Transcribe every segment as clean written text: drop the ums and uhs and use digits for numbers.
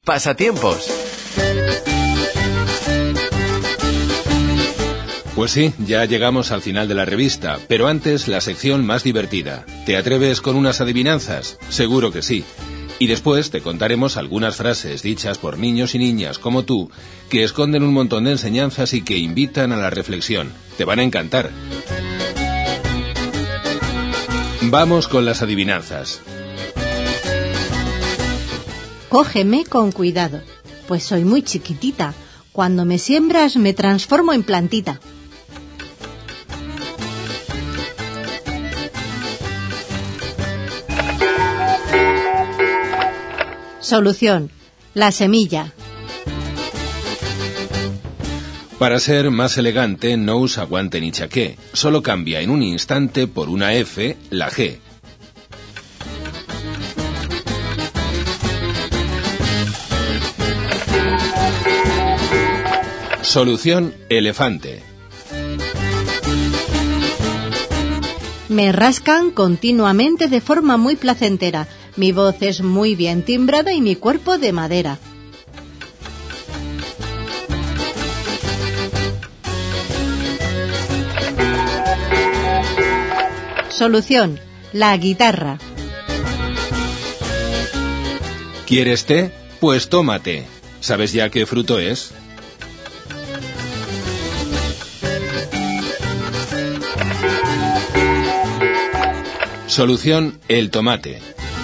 Pasatiempos. Pues sí, ya llegamos al final de la revista, pero antes la sección más divertida. ¿Te atreves con unas adivinanzas? Seguro que sí. Y después te contaremos algunas frases dichas por niños y niñas como tú, que esconden un montón de enseñanzas y que invitan a la reflexión. Te van a encantar. Vamos con las adivinanzas. Cógeme con cuidado, pues soy muy chiquitita. Cuando me siembras me transformo en plantita. Solución: la semilla. Para ser más elegante no usa guante ni chaqué, solo cambia en un instante por una F la G. Solución: elefante. Me rascan continuamente de forma muy placentera. Mi voz es muy bien timbrada y mi cuerpo de madera. Solución: la guitarra. ¿Quieres té? Pues tómate. ¿Sabes ya qué fruto es? Solución: el tomate.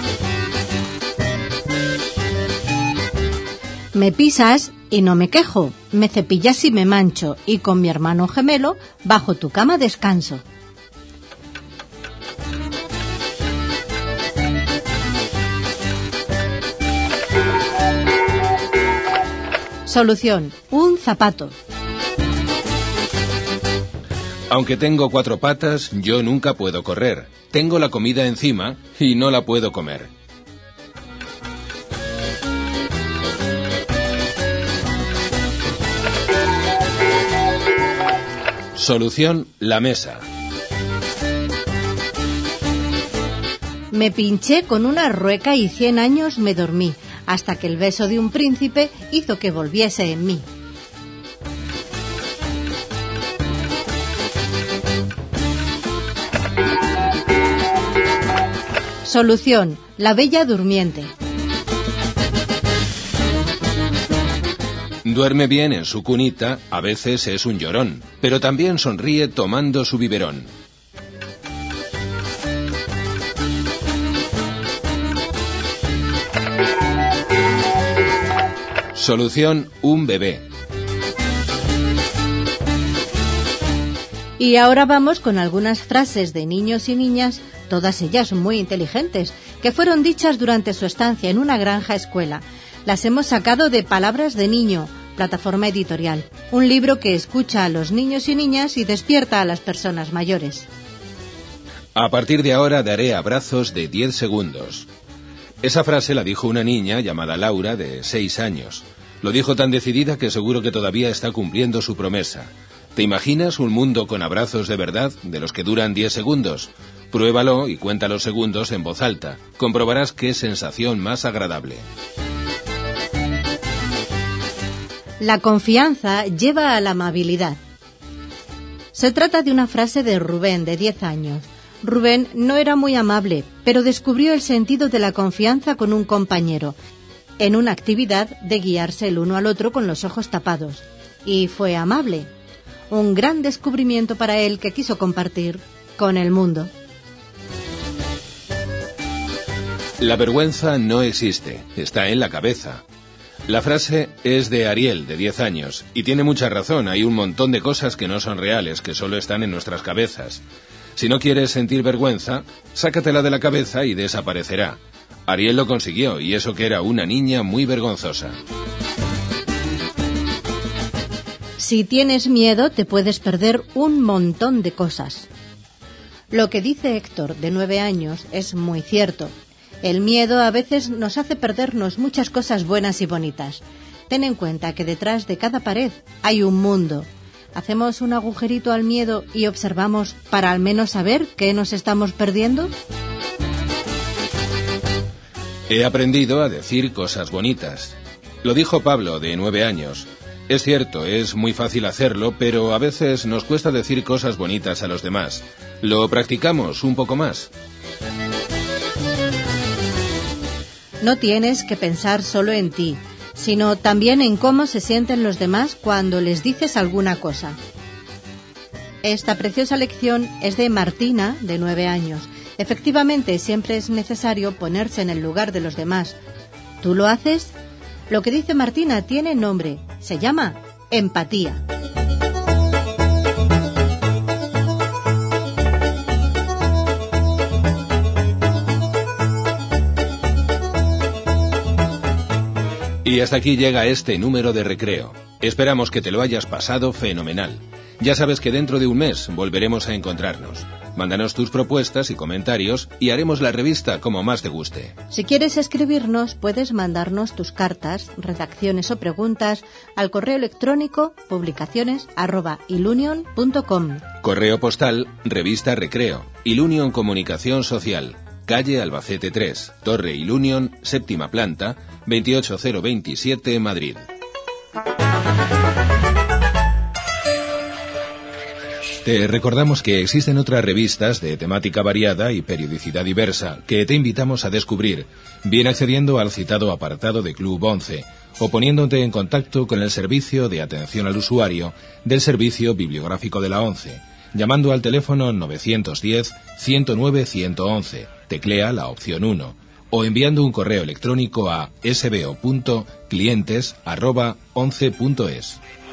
Me pisas y no me quejo, me cepillas y me mancho, y con mi hermano gemelo bajo tu cama descanso. Solución: un zapato. Aunque tengo 4 patas, yo nunca puedo correr. Tengo la comida encima y no la puedo comer. Solución: la mesa. Me pinché con una rueca y 100 años me dormí, hasta que el beso de un príncipe hizo que volviese en mí. Solución: la bella durmiente. Duerme bien en su cunita, a veces es un llorón, pero también sonríe tomando su biberón. Solución: un bebé. Y ahora vamos con algunas frases de niños y niñas, todas ellas muy inteligentes, que fueron dichas durante su estancia en una granja escuela. Las hemos sacado de Palabras de Niño, Plataforma Editorial, un libro que escucha a los niños y niñas y despierta a las personas mayores. A partir de ahora daré abrazos de 10 segundos. Esa frase la dijo una niña llamada Laura, de 6 años. Lo dijo tan decidida que seguro que todavía está cumpliendo su promesa. ¿Te imaginas un mundo con abrazos de verdad, de los que duran 10 segundos? Pruébalo y cuenta los segundos en voz alta. Comprobarás qué sensación más agradable. La confianza lleva a la amabilidad. Se trata de una frase de Rubén, de 10 años. Rubén no era muy amable, pero descubrió el sentido de la confianza con un compañero, en una actividad de guiarse el uno al otro con los ojos tapados. Y fue amable. Un gran descubrimiento para él que quiso compartir con el mundo. La vergüenza no existe, está en la cabeza. La frase es de Ariel, de 10 años, y tiene mucha razón. Hay un montón de cosas que no son reales, que solo están en nuestras cabezas. Si no quieres sentir vergüenza, sácatela de la cabeza y desaparecerá. Ariel lo consiguió, y eso que era una niña muy vergonzosa. Si tienes miedo, te puedes perder un montón de cosas. Lo que dice Héctor, de 9 años, es muy cierto. El miedo a veces nos hace perdernos muchas cosas buenas y bonitas. Ten en cuenta que detrás de cada pared hay un mundo. ¿Hacemos un agujerito al miedo y observamos para al menos saber qué nos estamos perdiendo? He aprendido a decir cosas bonitas. Lo dijo Pablo, de 9 años. Es cierto, es muy fácil hacerlo, pero a veces nos cuesta decir cosas bonitas a los demás. ¿Lo practicamos un poco más? No tienes que pensar solo en ti, sino también en cómo se sienten los demás cuando les dices alguna cosa. Esta preciosa lección es de Martina, de 9 años. Efectivamente, siempre es necesario ponerse en el lugar de los demás. ¿Tú lo haces? Lo que dice Martina tiene nombre. Se llama empatía. Y hasta aquí llega este número de Recreo. Esperamos que te lo hayas pasado fenomenal. Ya sabes que dentro de un mes volveremos a encontrarnos. Mándanos tus propuestas y comentarios y haremos la revista como más te guste. Si quieres escribirnos, puedes mandarnos tus cartas, redacciones o preguntas al correo electrónico publicaciones@ilunion.com. Correo postal, revista Recreo, Ilunion Comunicación Social, calle Albacete 3, Torre Ilunion, 7ª planta, 28027, Madrid. Te recordamos que existen otras revistas de temática variada y periodicidad diversa que te invitamos a descubrir, bien accediendo al citado apartado de Club 11 o poniéndote en contacto con el servicio de atención al usuario del Servicio Bibliográfico de la ONCE, llamando al teléfono 910-109-111, teclea la opción 1, o enviando un correo electrónico a sbo.clientes@11.es.